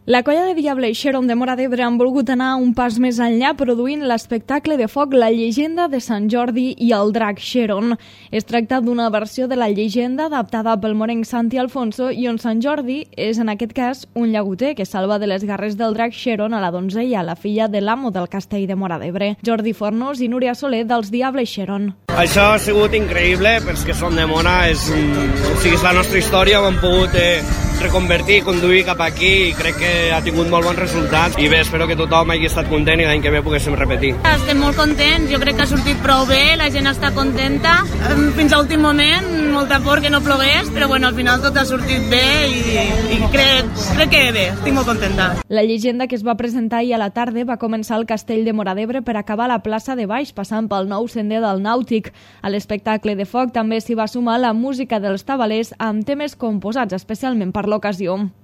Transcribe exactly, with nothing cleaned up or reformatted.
La colla de Diable i Xeron de Móra d'Ebre han volgut anar un pas més enllà produint l'espectacle de foc La llegenda de Sant Jordi i el drac Xeron. Es tracta d'una versió de la llegenda adaptada pel morenc Santi Alfonso i on Sant Jordi és en aquest cas un llagoter que salva de les garres del drac Xeron a la donzella, la filla de l'amo del castell de Móra d'Ebre. Jordi Fornos i Núria Soler dels Diable i Xeron. Això ha sigut increïble pels que som de Móra, és, o sigui, és la nostra història, ho hem pogut eh, reconvertir, conduir cap aquí i crec que ha tingut molt bons resultats i bé, espero que tothom hagi estat content i l'any que ve poguéssim repetir. Estem molt contents, jo crec que ha sortit prou bé, la gent està contenta. Fins a l'últim moment, molta por que no plogués, però bueno, al final tot ha sortit bé i, i crec, crec que bé, estic molt contenta. La llegenda que es va presentar ahir a la tarda va començar al castell de Móra d'Ebre per acabar a la plaça de Baix, passant pel nou sender del Nàutic. A l'espectacle de foc també s'hi va sumar la música dels tabalers amb temes composats especialment per l'ocasió.